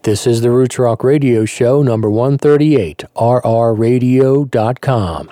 This is the Roots Rock Radio Show, number 138, rrradio.com.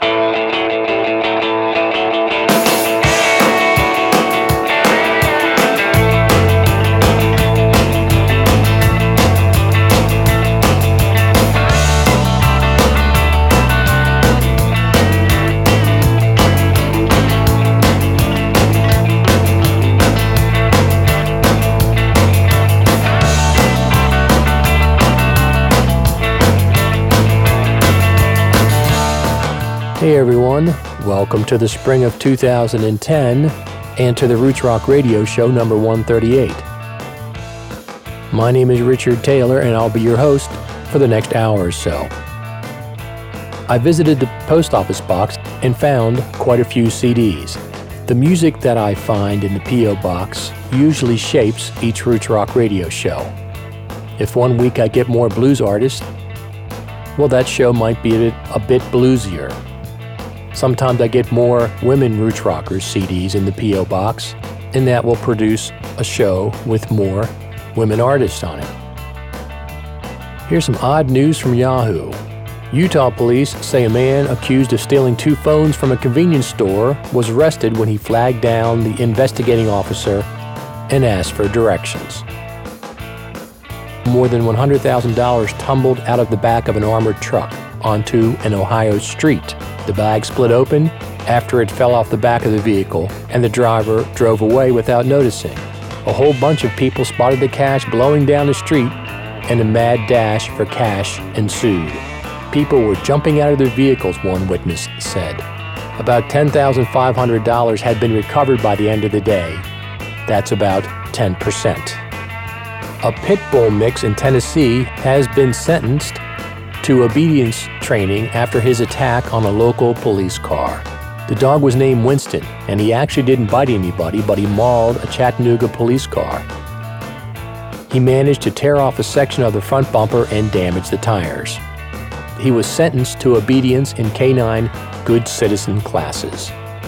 Hey everyone, welcome to the spring of 2010 and to the Roots Rock Radio Show number 138. My name is Richard Taylor and I'll be your host for the next hour or so. I visited the post office box and found quite a few CDs. The music that I find in the P.O. box usually shapes each Roots Rock Radio show. If one week I get more blues artists, well, that show might be a bit bluesier. Sometimes I get more women roots rockers CDs in the P.O. box, and that will produce a show with more women artists on it. Here's some odd news from Yahoo. Utah police say a man accused of stealing 2 phones from a convenience store was arrested when he flagged down the investigating officer and asked for directions. More than $100,000 tumbled out of the back of an armored truck onto an Ohio street. The bag split open after it fell off the back of the vehicle, and the driver drove away without noticing. A whole bunch of people spotted the cash blowing down the street, and a mad dash for cash ensued. People were jumping out of their vehicles, one witness said. About $10,500 had been recovered by the end of the day. That's about 10%. A pit bull mix in Tennessee has been sentenced to obedience training after his attack on a local police car. The dog was named Winston, and he actually didn't bite anybody, but he mauled a Chattanooga police car. He managed to tear off a section of the front bumper and damage the tires. He was sentenced to obedience in K-9 Good Citizen classes.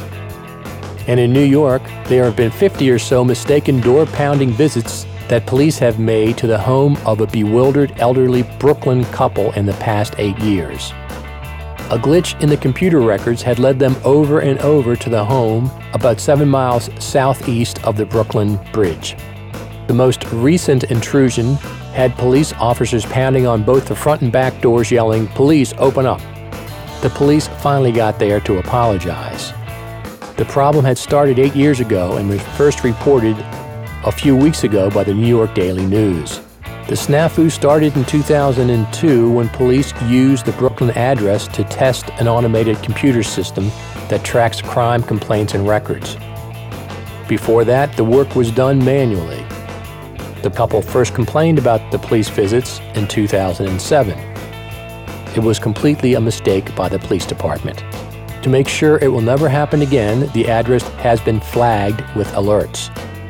And in New York, there have been 50 or so mistaken door-pounding visits that police have made to the home of a bewildered elderly Brooklyn couple in the past 8 years. A glitch in the computer records had led them over and over to the home about 7 miles southeast of the Brooklyn Bridge. The most recent intrusion had police officers pounding on both the front and back doors yelling, "Police, open up." The police finally got there to apologize. The problem had started 8 years ago and was first reported a few weeks ago by the New York Daily News. The snafu started in 2002 when police used the Brooklyn address to test an automated computer system that tracks crime complaints and records. Before that, the work was done manually. The couple first complained about the police visits in 2007. It was completely a mistake by the police department. To make sure it will never happen again, the address has been flagged with alerts.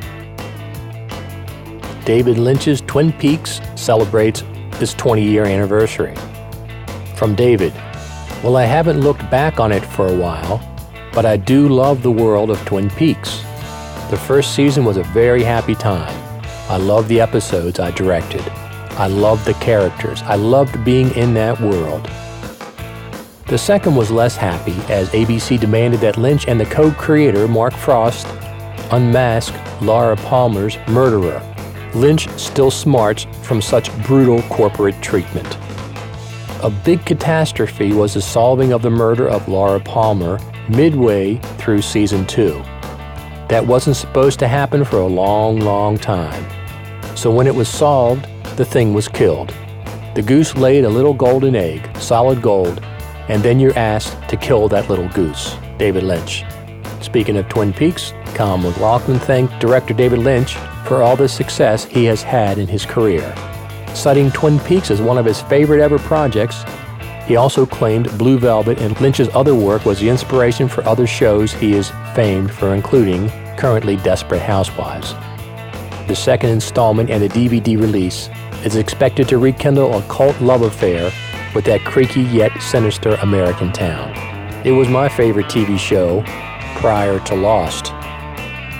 David Lynch's Twin Peaks celebrates its 20-year anniversary. From David, well, I haven't looked back on it for a while, but I do love the world of Twin Peaks. The first season was a very happy time. I loved the episodes I directed. I loved the characters. I loved being in that world. The second was less happy as ABC demanded that Lynch and the co-creator, Mark Frost, unmask Laura Palmer's murderer. Lynch still smarts from such brutal corporate treatment. A big catastrophe was the solving of the murder of Laura Palmer midway through season 2. That wasn't supposed to happen for a long, long time. So when it was solved, the thing was killed. The goose laid a little golden egg, solid gold, and then you're asked to kill that little goose. David Lynch. Speaking of Twin Peaks, Kyle MacLachlan thanked director David Lynch for all the success he has had in his career. Citing Twin Peaks as one of his favorite ever projects, he also claimed Blue Velvet and Lynch's other work was the inspiration for other shows he is famed for, including currently Desperate Housewives. The second installment and the DVD release is expected to rekindle a cult love affair with that creaky yet sinister American town. It was my favorite TV show prior to Lost.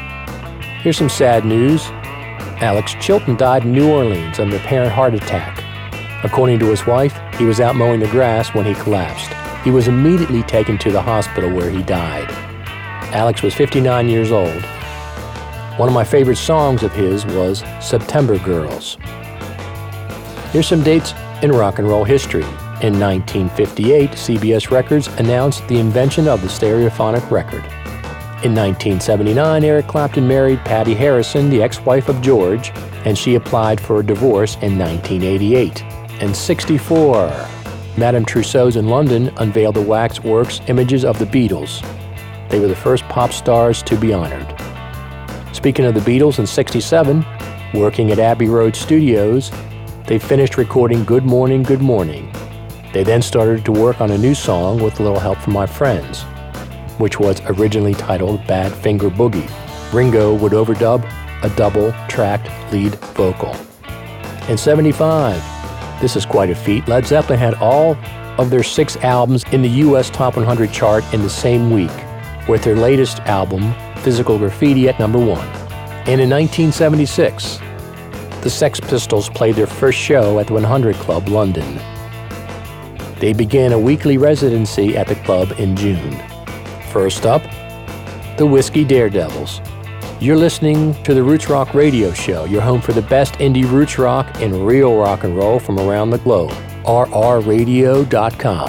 Here's some sad news. Alex Chilton died in New Orleans of an apparent heart attack. According to his wife, he was out mowing the grass when he collapsed. He was immediately taken to the hospital where he died. Alex was 59 years old. One of my favorite songs of his was September Girls. Here's some dates in rock and roll history. In 1958, CBS Records announced the invention of the stereophonic record. In 1979, Eric Clapton married Patty Harrison, the ex-wife of George, and she applied for a divorce in 1988. In 1964, Madame Tussauds in London unveiled the waxworks images of the Beatles. They were the first pop stars to be honored. Speaking of the Beatles, in 1967, working at Abbey Road Studios, they finished recording Good Morning, Good Morning. They then started to work on a new song with a little help from my friends, which was originally titled Badfinger Boogie. Ringo would overdub a double-tracked lead vocal. In 1975, this is quite a feat, Led Zeppelin had all of their 6 albums in the U.S. Top 100 chart in the same week, with their latest album, Physical Graffiti, at number 1. And in 1976, the Sex Pistols played their first show at the 100 Club, London. They began a weekly residency at the club in June. First up, the Whiskey Daredevils. You're listening to the Roots Rock Radio Show, your home for the best indie roots rock and real rock and roll from around the globe. rrradio.com.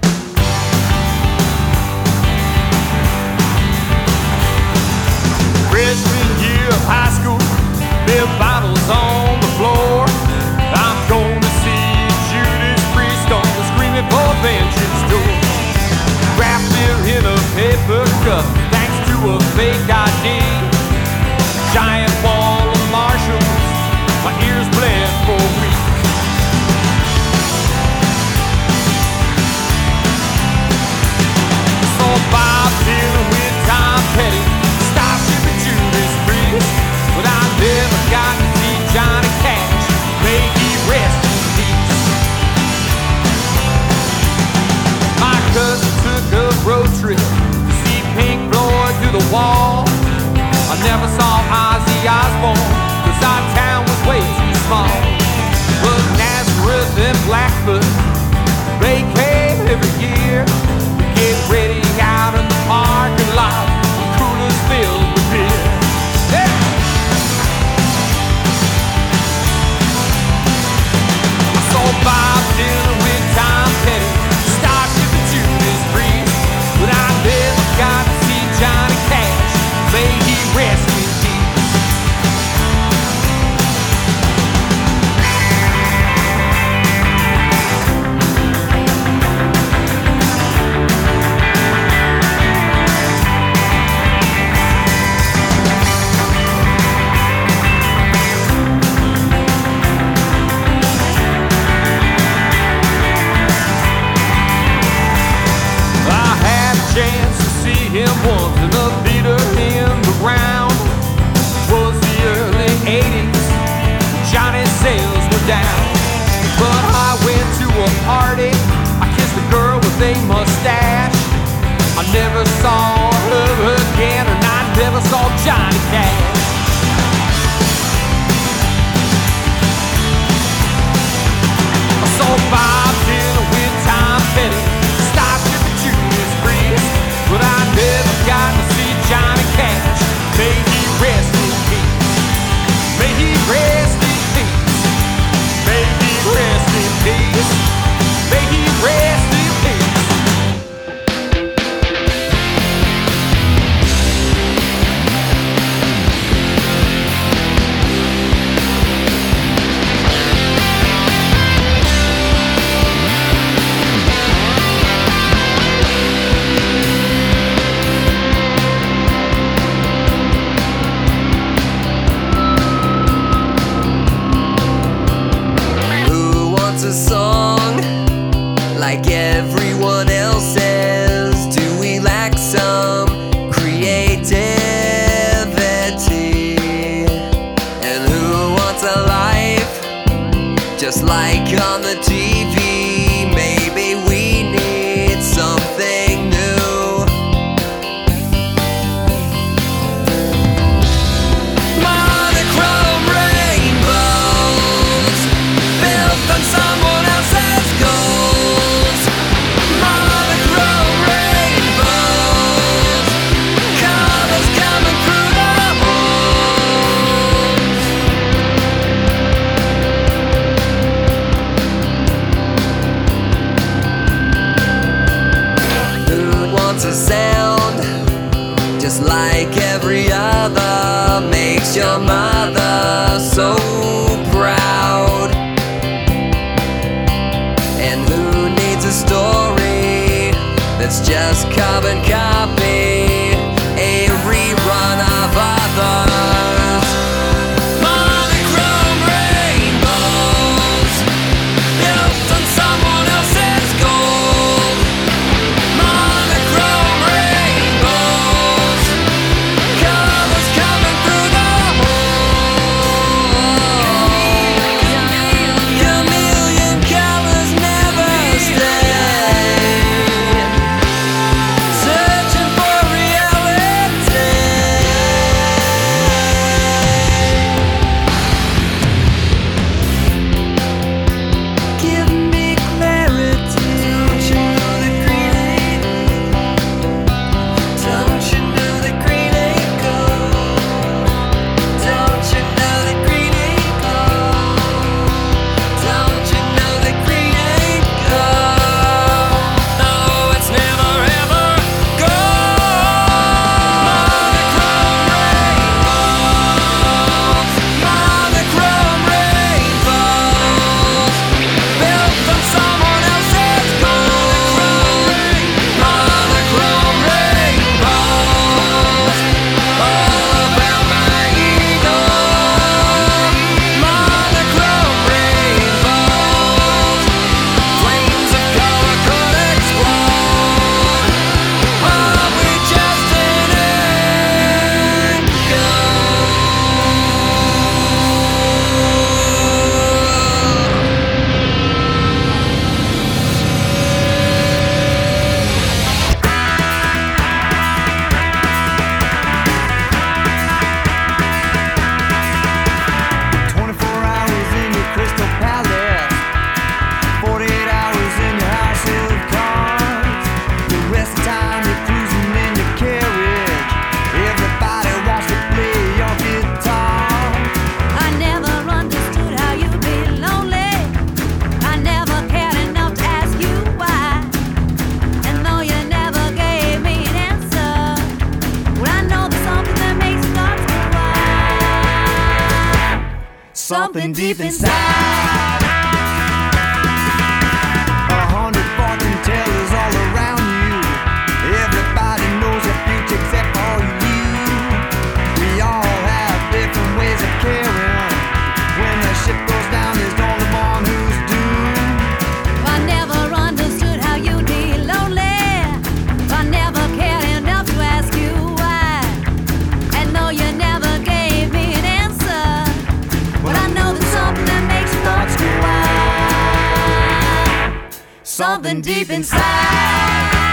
Freshman year of high school, beer bottles on the floor. I'm gonna see Judas Priest on the Screaming for Vengeance tour. Wrapped beer in a paper cup, thanks to a fake ID. Giant wall of Marshalls, my ears bled for weeks. Saw Bob Dylan with Tom Petty, Starship and Judas Priest, but I never got to see Johnny Cash. May he rest in peace. My cousin took a road trip to see Pink Floyd through the wall. I never saw Ozzy Osbourne, cause our town was way too small. But Nazareth and Blackfoot, they came every year to get ready out in the parking lot, coolers filled with beer. Yeah. I saw Bob Dylan with Tom Petty, Starship and Judas Priest, but I never got to see Johnny Cash. May he rest in peace. I had a chance to see him once in a theater in the round. Was the early 80s, Johnny's sales were down. But I went to a party, I kissed a girl with a mustache. I never saw her again, and I never saw Johnny Cash. I saw Bob Dylan with Tom Petty, Starship and Judas Priest, but I never got to see Johnny Cash. May he rest in peace. May he rest in peace. May he rest in peace. May he rest in peace. A song like everyone else's? Do we lack some creativity? And who wants a life just like on the TV? Maybe we need something new. Monochrome rainbows built on someone something deep inside. 100 fortune tellers all around you. Everybody knows your future except for you. We all have different ways of caring. When the ship goes down, there's only one who's doomed. I never understood how you'd be lonely. I never cared enough to ask you why. And no, you never gave me an answer. But I know there's something that makes your thoughts go wild. Something deep inside.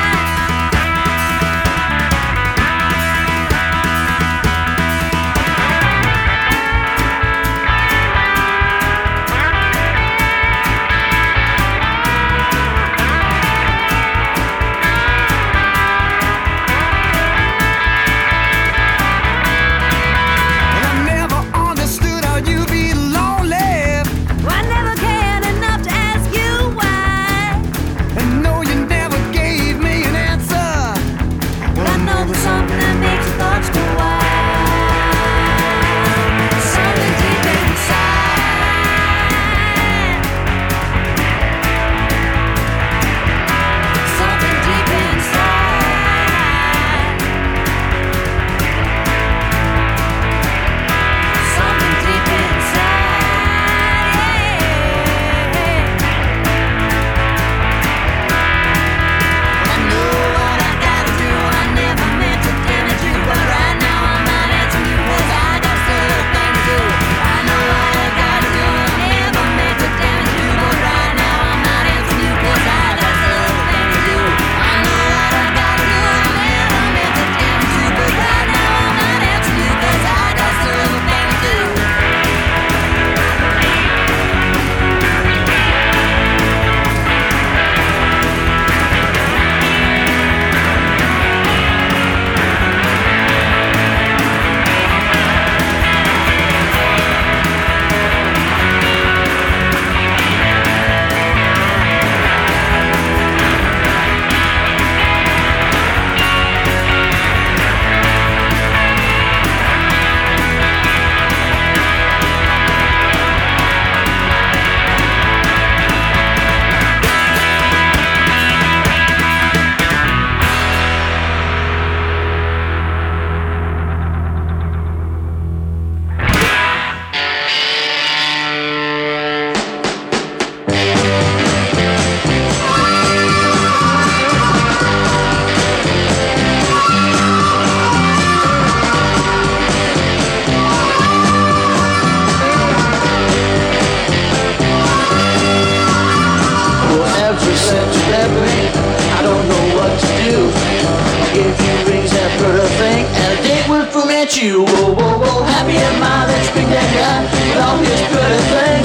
You, whoa, whoa, whoa, happy in my that big that guy with all his pretty things.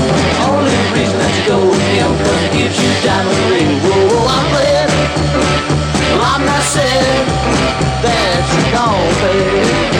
Only reason that you go with him cause he gives you diamond ring. Whoa, whoa, I'm glad. Well, I'm not sad that you're gone, baby.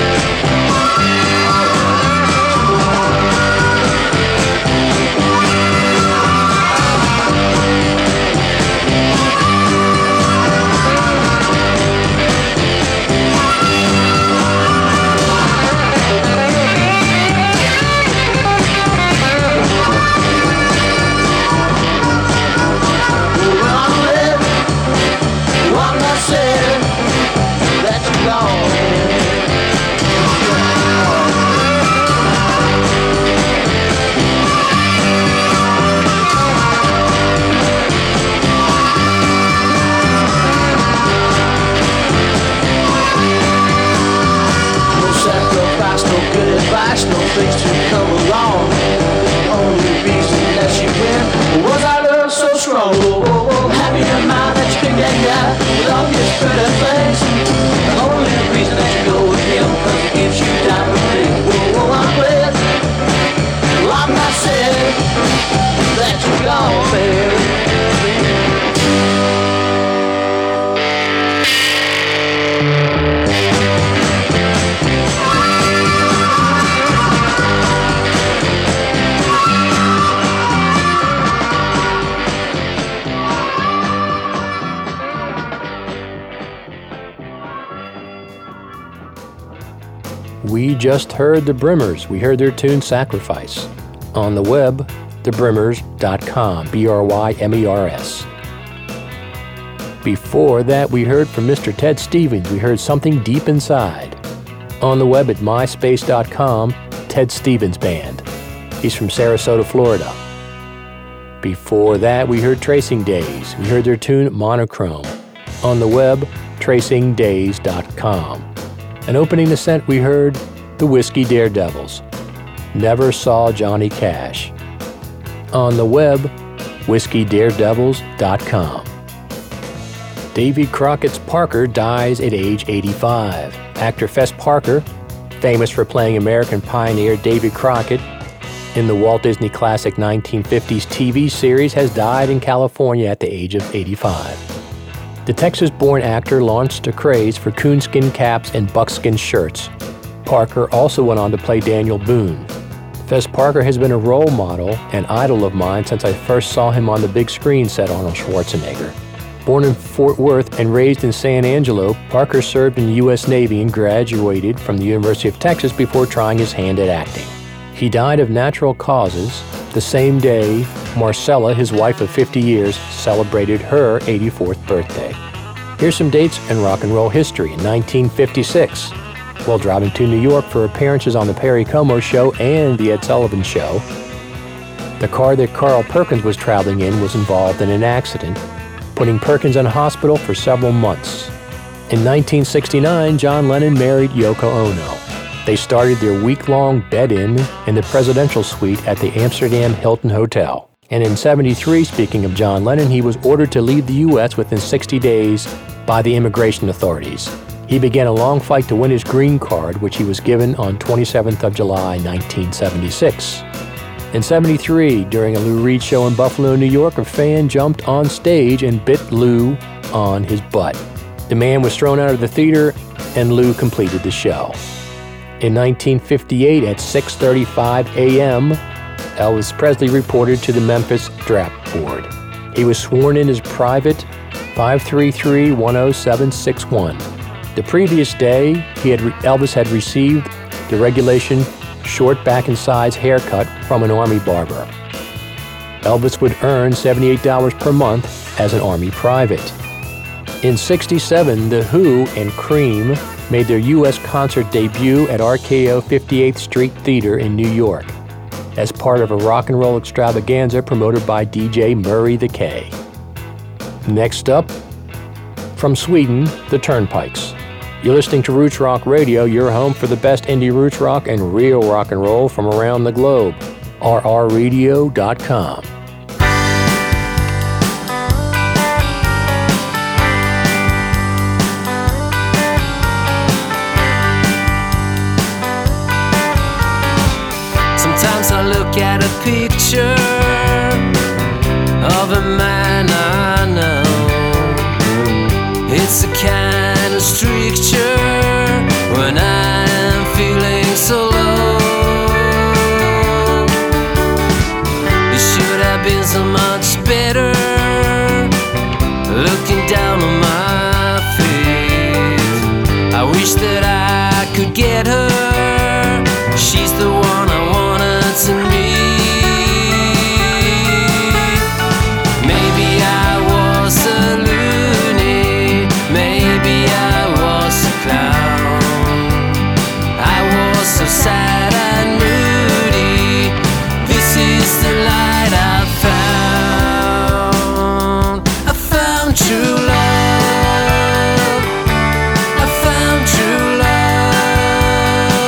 No things to come along. The only reason that she went was our love so strong. Whoa, whoa, whoa, happy in mind that you picked that guy with all his pretty things. The only reason that you go with him cause he gives you diamond ring. Whoa, whoa, I'm glad. Well, I'm not sad that you're gone, baby. We just heard the Brimmers. We heard their tune Sacrifice. On the web, thebrimmers.com, BRYMERS. Before that, we heard from Mr. Ted Stevens. We heard Something Deep Inside. On the web at myspace.com, Ted Stevens Band. He's from Sarasota, Florida. Before that, we heard Tracing Days. We heard their tune Monochrome. On the web, tracingdays.com. And opening the set, we heard the Whiskey Daredevils. Never Saw Johnny Cash. On the web, whiskeydaredevils.com. Davy Crockett's Parker dies at age 85. Actor Fess Parker, famous for playing American pioneer Davy Crockett in the Walt Disney classic 1950s TV series, has died in California at the age of 85. The Texas-born actor launched a craze for coonskin caps and buckskin shirts. Parker also went on to play Daniel Boone. Fess Parker has been a role model and idol of mine since I first saw him on the big screen, said Arnold Schwarzenegger. Born in Fort Worth and raised in San Angelo, Parker served in the U.S. Navy and graduated from the University of Texas before trying his hand at acting. He died of natural causes the same day Marcella, his wife of 50 years, celebrated her 84th birthday. Here's some dates in rock and roll history. In 1956, while driving to New York for appearances on The Perry Como Show and The Ed Sullivan Show, the car that Carl Perkins was traveling in was involved in an accident, putting Perkins in hospital for several months. In 1969, John Lennon married Yoko Ono. They started their week-long bed-in the presidential suite at the Amsterdam Hilton Hotel. And in 1973, speaking of John Lennon, he was ordered to leave the U.S. within 60 days by the immigration authorities. He began a long fight to win his green card, which he was given on 27th of July, 1976. In 1973, during a Lou Reed show in Buffalo, New York, a fan jumped on stage and bit Lou on his butt. The man was thrown out of the theater, and Lou completed the show. In 1958, at 6:35 a.m., Elvis Presley reported to the Memphis Draft Board. He was sworn in as Private 533-10761. The previous day, Elvis had received the regulation short back and sides haircut from an Army barber. Elvis would earn $78 per month as an Army private. In 1967, The Who and Cream made their U.S. concert debut at RKO 58th Street Theater in New York as part of a rock and roll extravaganza promoted by DJ Murray the K. Next up, from Sweden, the Turnpikes. You're listening to Roots Rock Radio, your home for the best indie roots rock and real rock and roll from around the globe. rrradio.com. Sometimes I look at a picture of a man I know. It's a kind of stricture when I am feeling so low. It should have been so much better looking down on my face. I wish that I could get her. She's the one I wanted to meet. Maybe I was a loony, maybe I was a clown. I was so sad and moody. This is the light I found. I found true love. I found true love.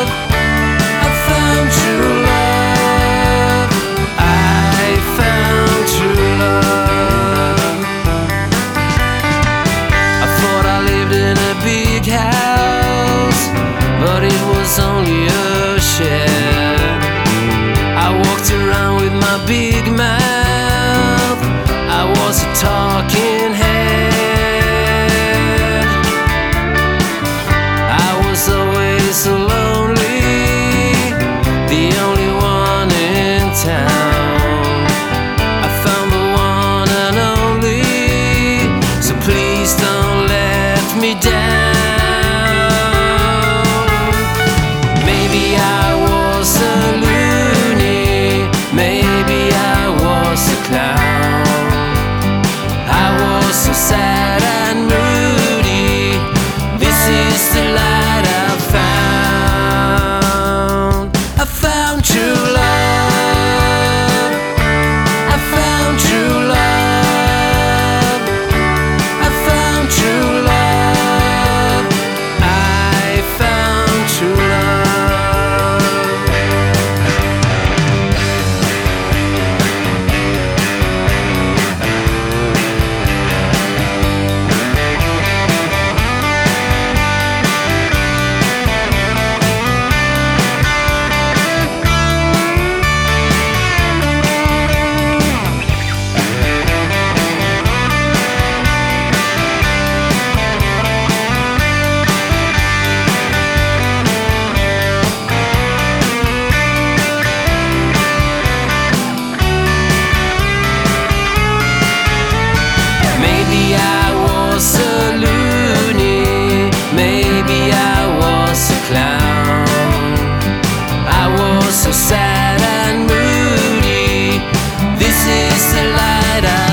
Maybe I was a loony, maybe I was a clown. I was so sad and moody. This is the light I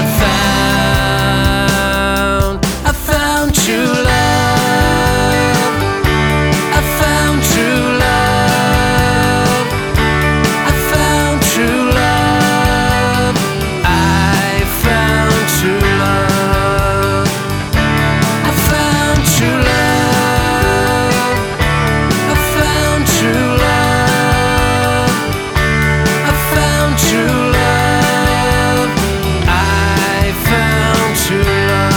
found. I found true love. I found true love. I found true love. I found true love. I found true love. I found true love. I found true love. I found true love.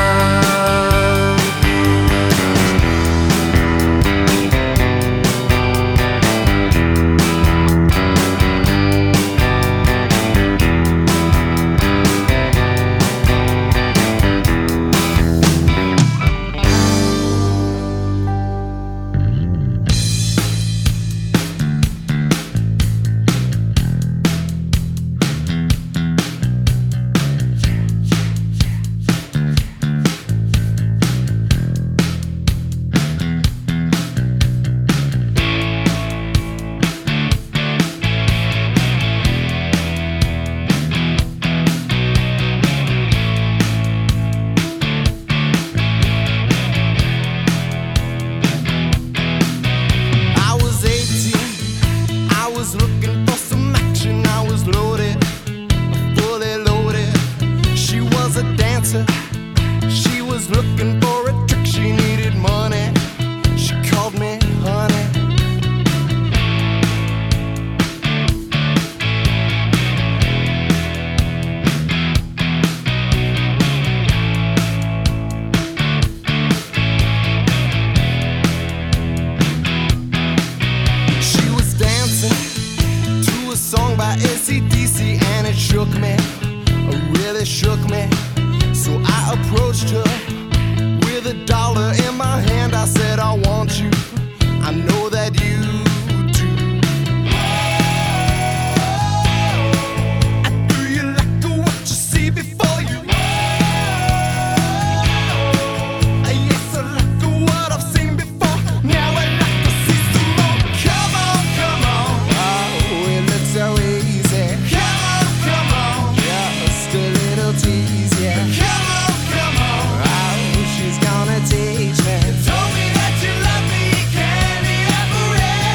I was 18, I was looking for some action. I was loaded, fully loaded. She was a dancer, she was looking for a trick. She needed money, she called me honey. She was dancing to a song by AC/DC and it shook me, really shook me. So I approached her with $1 in my hand. I said, I want you, I know that you do. Do you like what you see before you? Yes, I like what I've seen before. Now I like to see some more. Come on, come on. Oh, it looks so easy. Come on, just a little tease, yeah. Come on. Oh, she's gonna teach me. Told me that you love me, can't evaporate.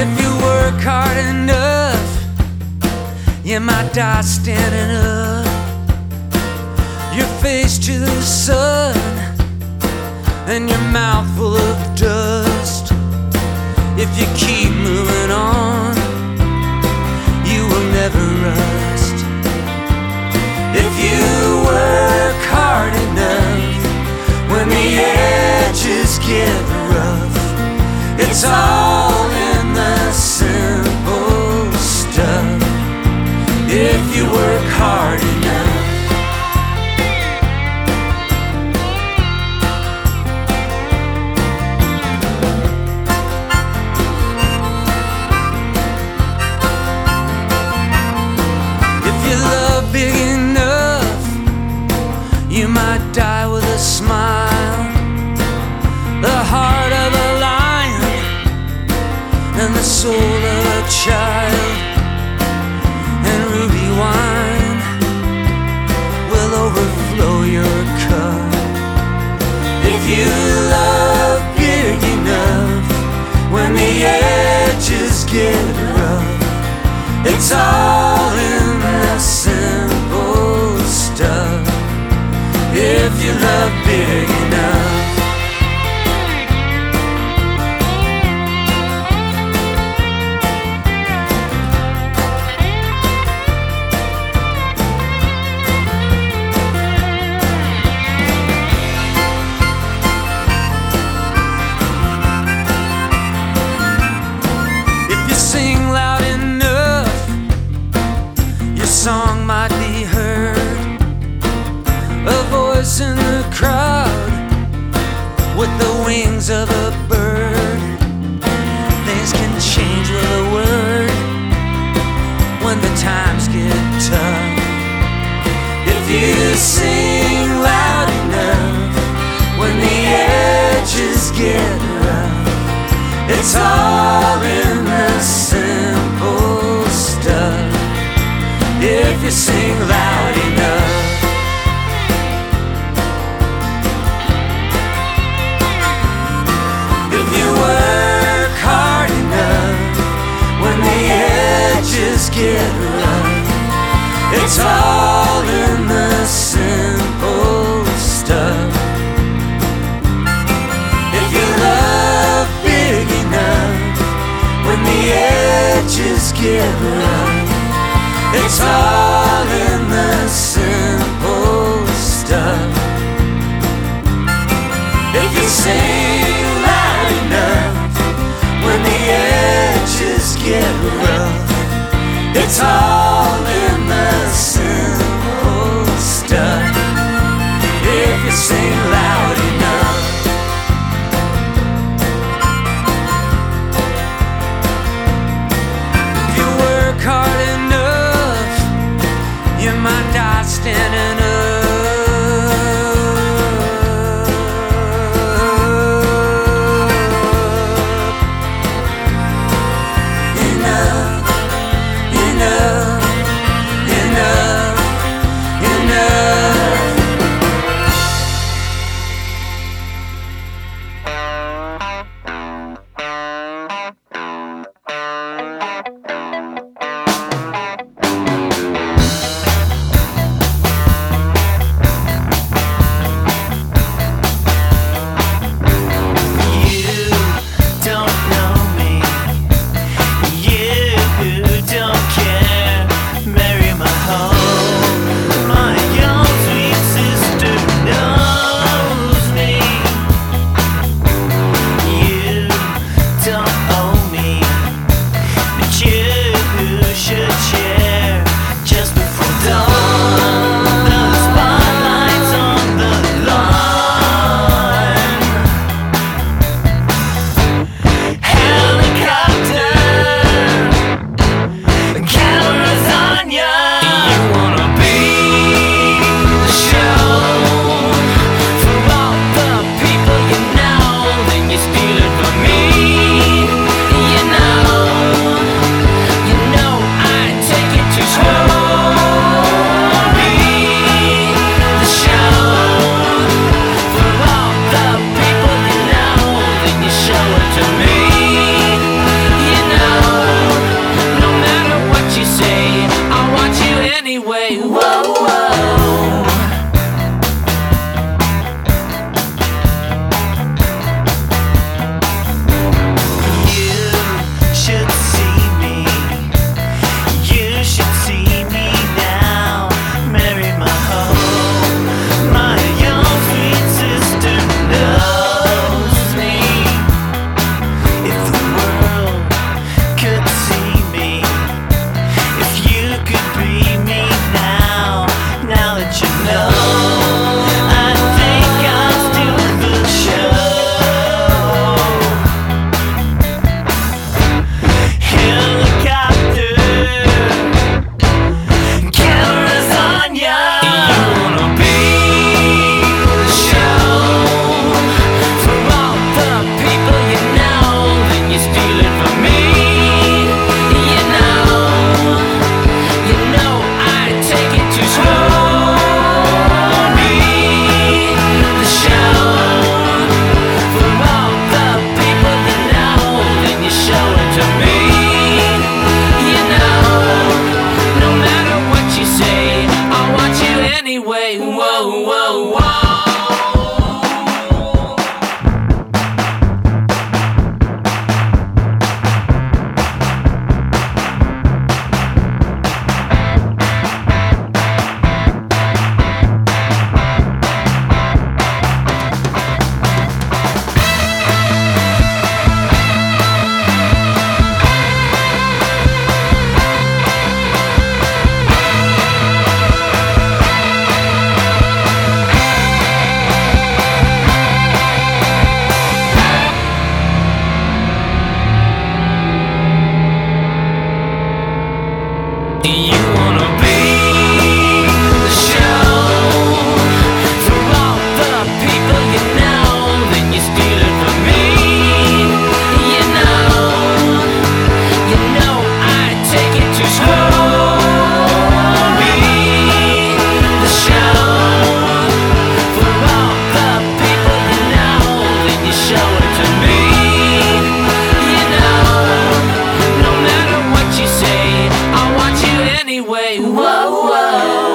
If you work hard enough, you might die standing up. Your face to the sun and your mouth full of dust. If you keep moving on, you will never rust. If you work hard enough, when the edges get rough, it's all in the simple stuff. If you work hard enough. Big enough, you might die with a smile. The heart of a lion and the soul of a child. And ruby wine will overflow your cup. If you love big enough, when the edges get rough, it's all in the simple stuff. If you love big enough. If you sing loud enough, your song might be heard. A voice in the crowd with the wings of a bird. Things can change with a word when the times get tough. If you sing loud enough, when the edges get rough, it's all in the simple stuff. If you sing loud enough. If you work hard enough, when the edges get rough, it's all in the simple stuff. If you love big enough, when the edges get rough, it's all in the simple stuff. If you sing loud enough, when the edges get rough, it's all in the simple stuff. If you sing loud enough. If you work hard enough, you might die standing up. Enough, enough. You wanna be the show for all the people you know, then you steal it from me. You know I take it too slow. Be the show for all the people you know, then you show it to me. You know, no matter what you say, I'll watch you anyway. Whoa, whoa.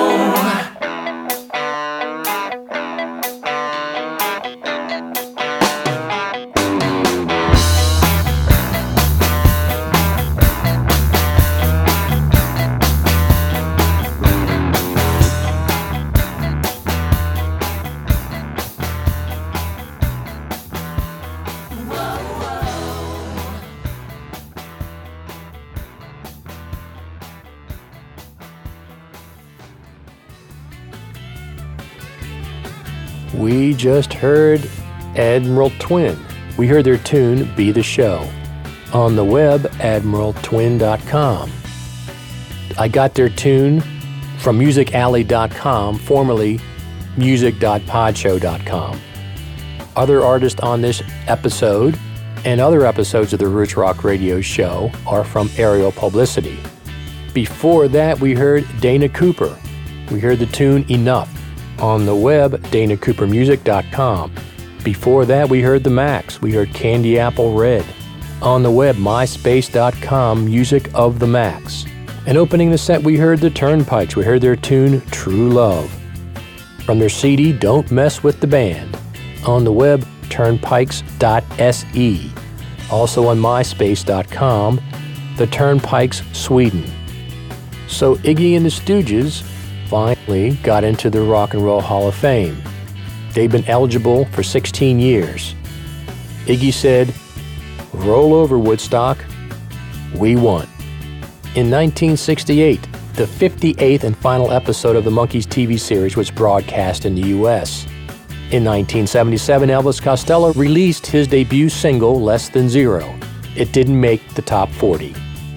We just heard Admiral Twin. We heard their tune, Be the Show. On the web, admiraltwin.com. I got their tune from musicalley.com, formerly music.podshow.com. Other artists on this episode and other episodes of the Roots Rock Radio Show are from Aerial Publicity. Before that, we heard Dana Cooper. We heard the tune Enough. On the web, danacoopermusic.com. Before that, we heard The Max. We heard Candy Apple Red. On the web, myspace.com, Music of the Max. And opening the set, we heard the Turnpikes. We heard their tune, True Love. From their CD, Don't Mess with the Band. On the web, turnpikes.se. Also on myspace.com, The Turnpikes, Sweden. So Iggy and the Stooges finally got into the Rock and Roll Hall of Fame. They've been eligible for 16 years. Iggy said, "Roll over, Woodstock. We won." In 1968, the 58th and final episode of the Monkees TV series was broadcast in the U.S. In 1977, Elvis Costello released his debut single, Less Than Zero. It didn't make the top 40.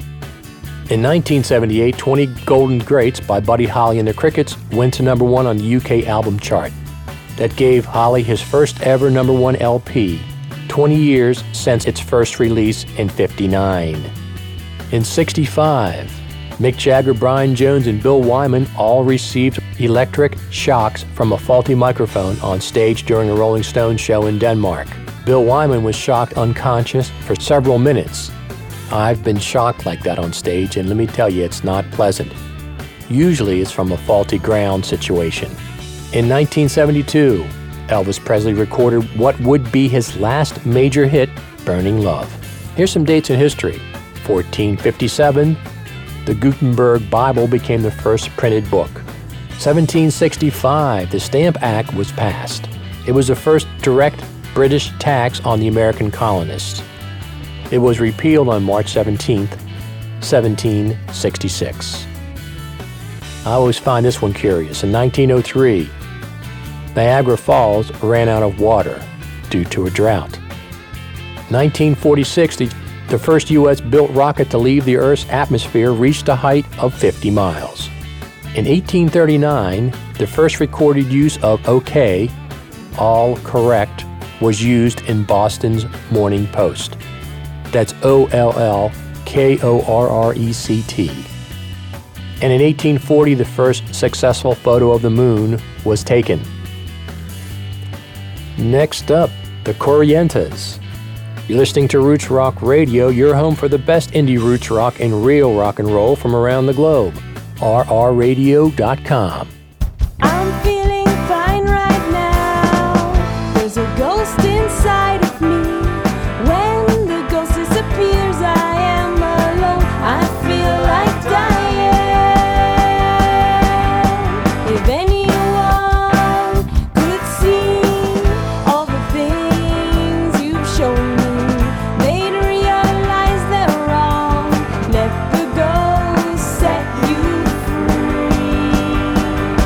In 1978, 20 Golden Greats by Buddy Holly and the Crickets went to number 1 on the UK album chart. That gave Holly his first ever number 1 LP, 20 years since its first release in '59. In '65, Mick Jagger, Brian Jones, and Bill Wyman all received electric shocks from a faulty microphone on stage during a Rolling Stones show in Denmark. Bill Wyman was shocked unconscious for several minutes. I've been shocked like that on stage, and let me tell you, it's not pleasant. Usually it's from a faulty ground situation. In 1972, Elvis Presley recorded what would be his last major hit, Burning Love. Here's some dates in history. 1457, the Gutenberg Bible became the first printed book. 1765, the Stamp Act was passed. It was the first direct British tax on the American colonists. It was repealed on March 17, 1766. I always find this one curious. In 1903, Niagara Falls ran out of water due to a drought. 1946, the first U.S.-built rocket to leave the Earth's atmosphere reached a height of 50 miles. In 1839, the first recorded use of OK, all correct, was used in Boston's Morning Post. That's OLLKORRECT. And in 1840, the first successful photo of the moon was taken. Next up, the Corrientas. You're listening to Roots Rock Radio, your home for the best indie roots rock and real rock and roll from around the globe. rrradio.com. I'm feeling fine right now. There's a ghost inside of me. When the ghost disappears, I am alone. I feel like dying. If anyone could see all the things you've shown me, they'd realize they're wrong. Let the ghost set you free.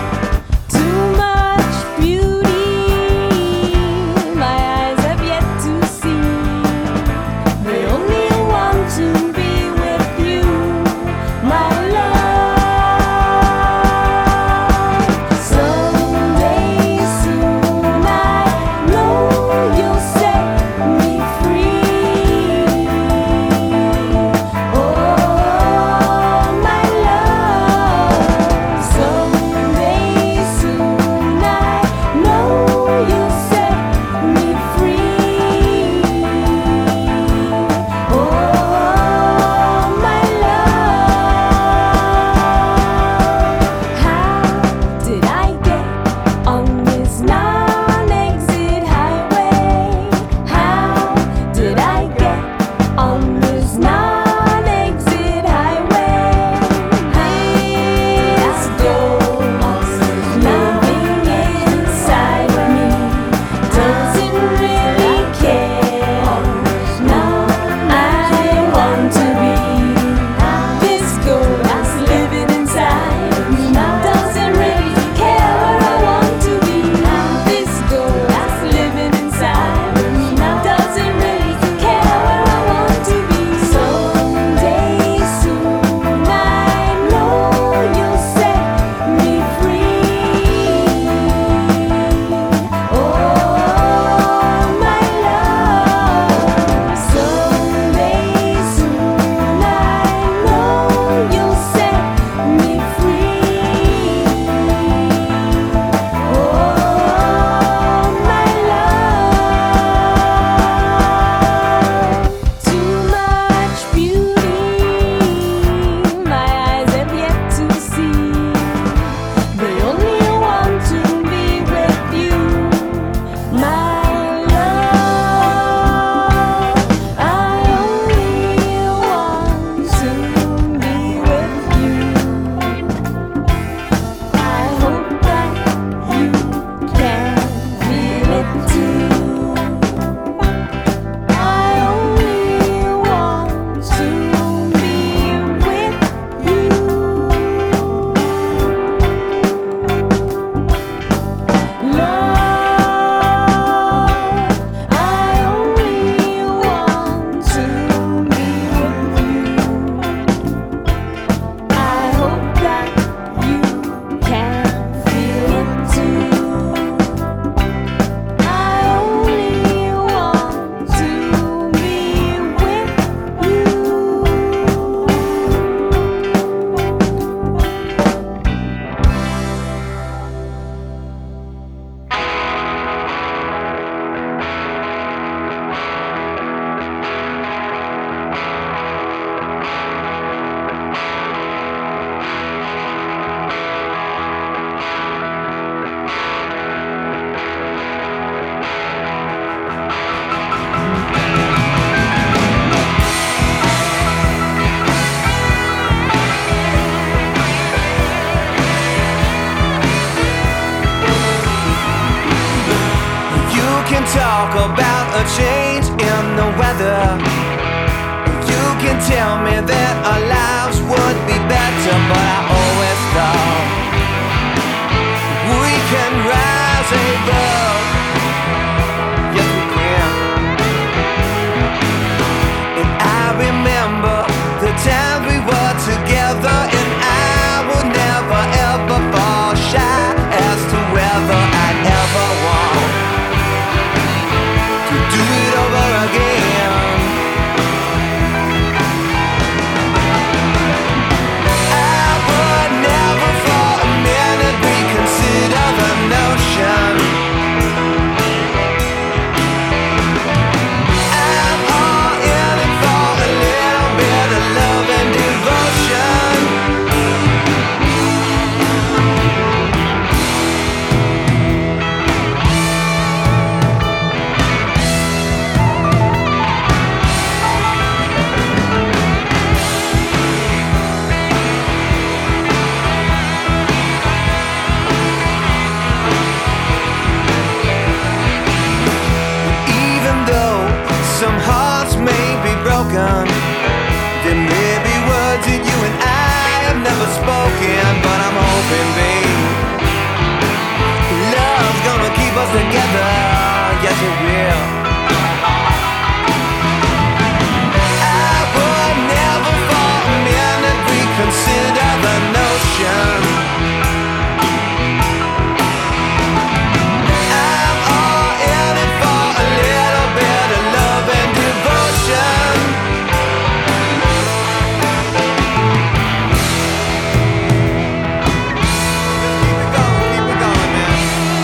talk about a change in the weather. You can tell me that our lives would be better, but I always thought we can rise above. Yes, we can. And I remember the times we were together, and I would never ever fall shy as to whether I'd ever want to do it over again. I would never for a minute reconsider the notion. I'm all in it for a little bit of love and devotion. Even though some hearts may be broken, there may be words that you and I have never spoken, but I'm hoping, babe, love's gonna keep us together. Yes, it will. I would never for a minute reconsider the notion. I'm all in it for a little bit of love and devotion. Keep it going, man.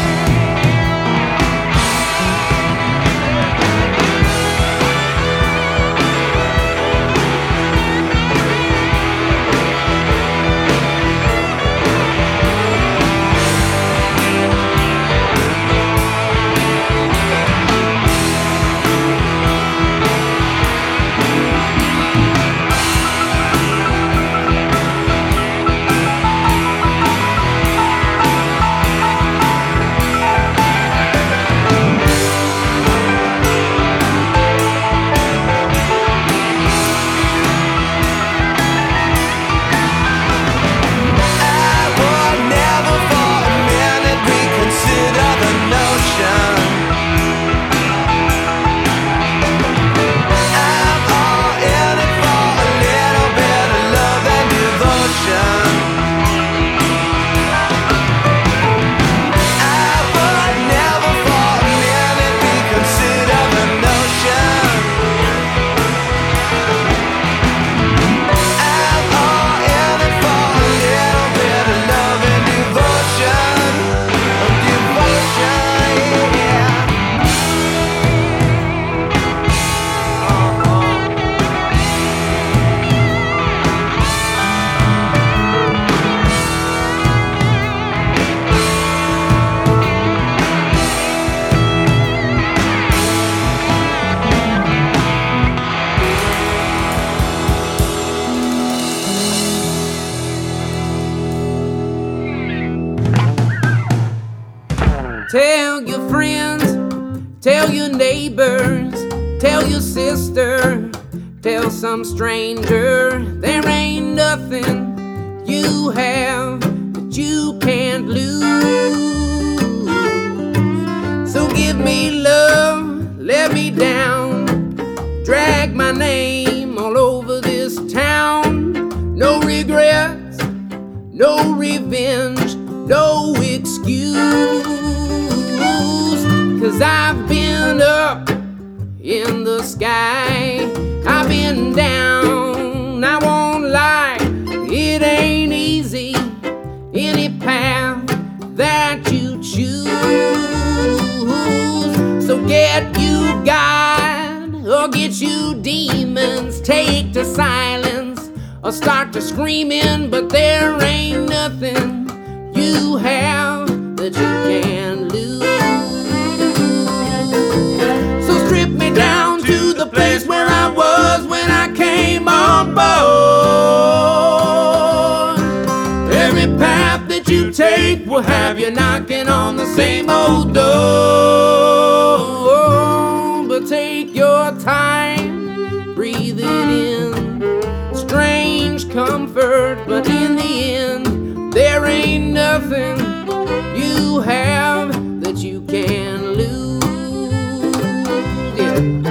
I would never for a minute reconsider the notion. I'm all in it for a little bit of love and devotion. I would never for a minute reconsider the notion. I'm all in it for a little bit of love and devotion. Devotion, yeah. Tell your friends, tell your neighbors, tell your sister, tell some stranger there ain't nothing you have that you can't lose. So give me love, let me down, drag my name all over this town. No regrets, no revenge, no excuse. 'Cause I've been up in the sky, I've been down, I won't lie, it ain't easy, any path that you choose. So get you God, or get you demons, take to silence, or start to screaming, but there ain't nothing you have that you can lose. So strip me down to the place where I was when I came on board. Every path that you take will have you knocking on the same old door. time, breathe it in. Strange comfort, but in the end, there ain't nothing you have that you can lose. Yeah.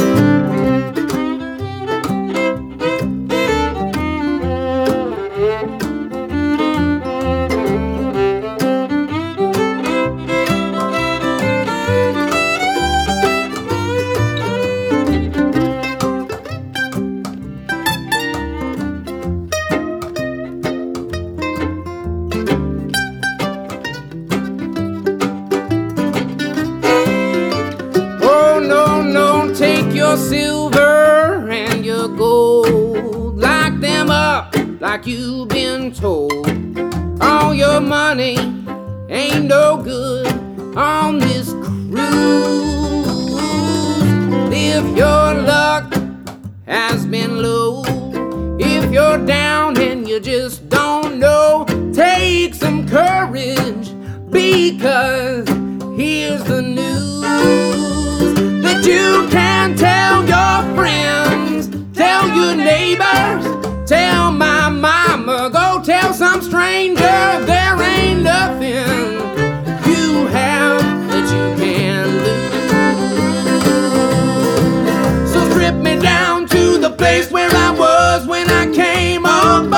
Your silver and your gold, lock them up like you've been told. All your money ain't no good on this cruise. If your luck has been low, if you're down and you just don't know, take some courage, because here's the news that you can tell your friends, tell your neighbors, tell my mama, go tell some stranger. There ain't nothing you have that you can lose. So strip me down to the place where I was when I came on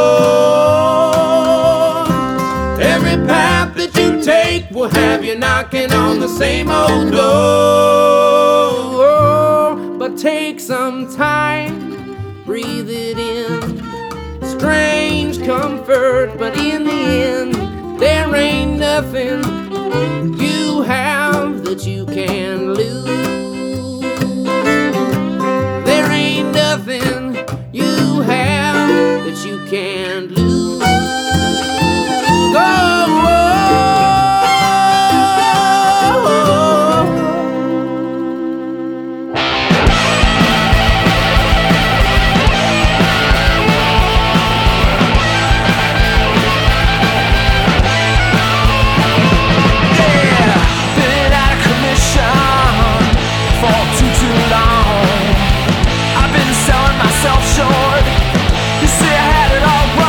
board. Every path that you take will have you knocking on the same old door. But take some time, breathe it in. Strange comfort, but in the end, there ain't nothing you have that you can lose. There ain't nothing you have that you can lose. Oh, short. You say I had it all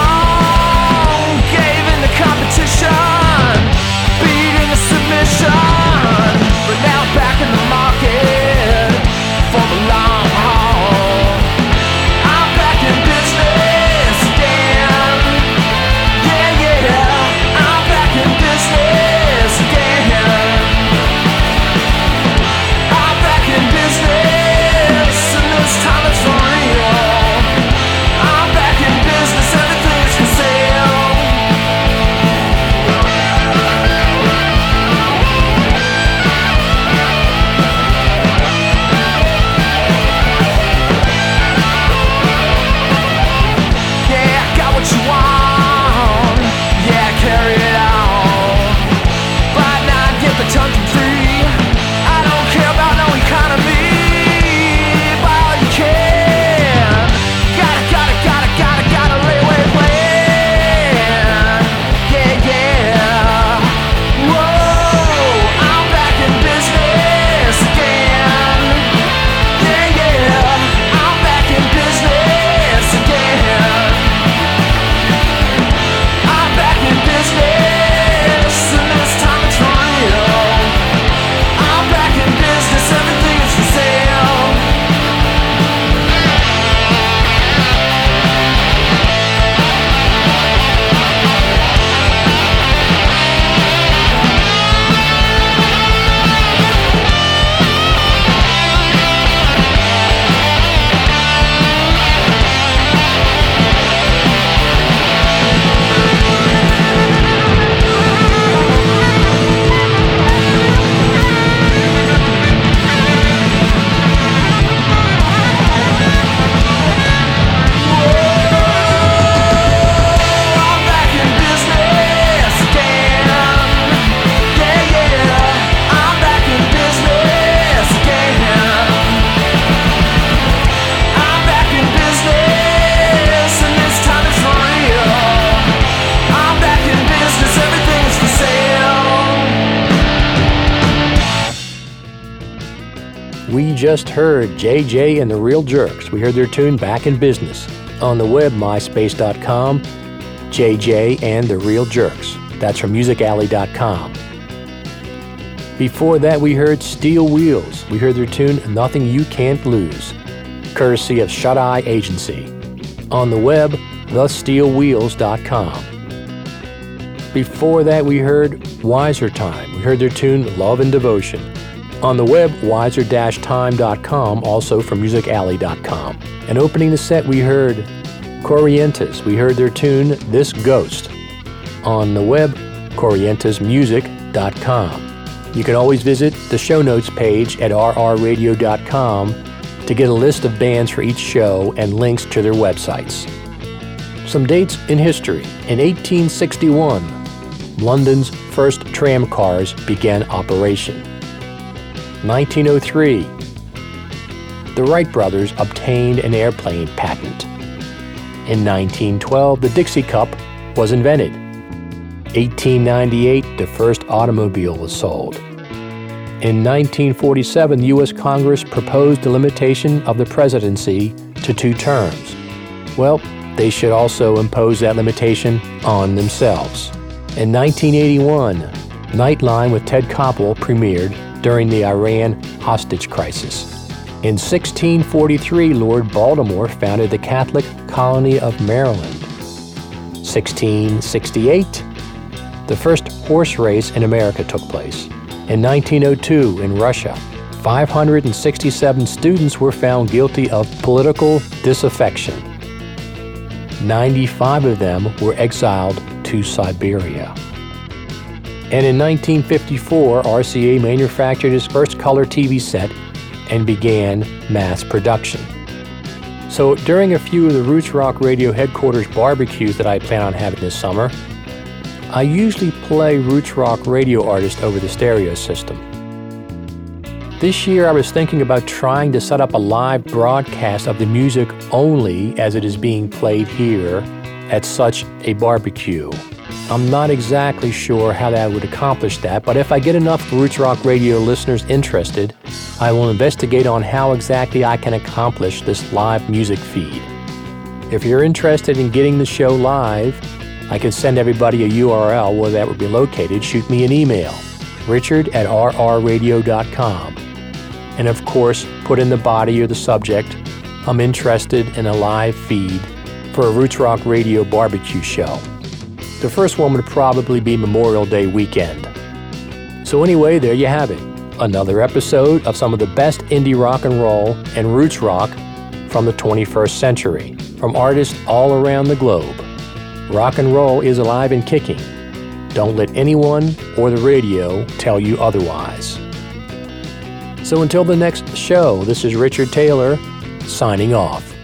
we just heard JJ and the Real Jerks. We heard their tune Back in Business. On the web, myspace.com, JJ and the Real Jerks. That's from musicalley.com. Before that, we heard Steel Wheels. We heard their tune Nothing You Can't Lose, courtesy of Shut Eye Agency. On the web, thesteelwheels.com. Before that, we heard Wiser Time. We heard their tune Love and Devotion. On the web, wiser-time.com, also from musicalley.com. And opening the set, we heard Corrientes. We heard their tune This Ghost. On the web, corrientesmusic.com. You can always visit the show notes page at rrradio.com to get a list of bands for each show and links to their websites. Some dates in history. In 1861, London's first tram cars began operation. 1903, the Wright brothers obtained an airplane patent. In 1912, the Dixie Cup was invented. 1898, the first automobile was sold. In 1947, the U.S. Congress proposed the limitation of the presidency to 2 terms. Well, they should also impose that limitation on themselves. In 1981, Nightline with Ted Koppel premiered during the Iran hostage crisis. In 1643, Lord Baltimore founded the Catholic colony of Maryland. 1668, the first horse race in America took place. In 1902, in Russia, 567 students were found guilty of political disaffection. 95 of them were exiled to Siberia. And in 1954, RCA manufactured its first color TV set and began mass production. So during a few of the Roots Rock Radio headquarters barbecues that I plan on having this summer, I usually play Roots Rock Radio artists over the stereo system. This year I was thinking about trying to set up a live broadcast of the music only as it is being played here at such a barbecue. I'm not exactly sure how that would accomplish that, but if I get enough Roots Rock Radio listeners interested, I will investigate on how exactly I can accomplish this live music feed. If you're interested in getting the show live, I can send everybody a URL where that would be located. Shoot me an email, richard@rrradio.com. And of course, put in the body or the subject, I'm interested in a live feed for a Roots Rock Radio barbecue show. The first one would probably be Memorial Day weekend. So anyway, there you have it. Another episode of some of the best indie rock and roll and roots rock from the 21st century, from artists all around the globe. Rock and roll is alive and kicking. Don't let anyone or the radio tell you otherwise. So until the next show, this is Richard Taylor, signing off.